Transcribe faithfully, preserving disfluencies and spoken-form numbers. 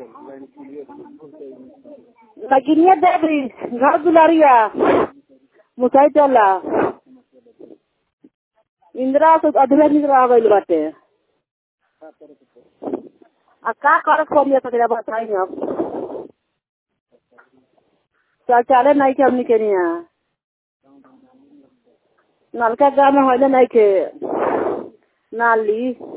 लगिनिया देवी घर दुलारिया मुसाई टोला इंदिरा तो अधूरा निद्रा गइल बाटे। आ का करत करिए तो बताई अब शौचालय नहीं के हमनी के यहाँ नलका गाँव में होले नहीं के नाली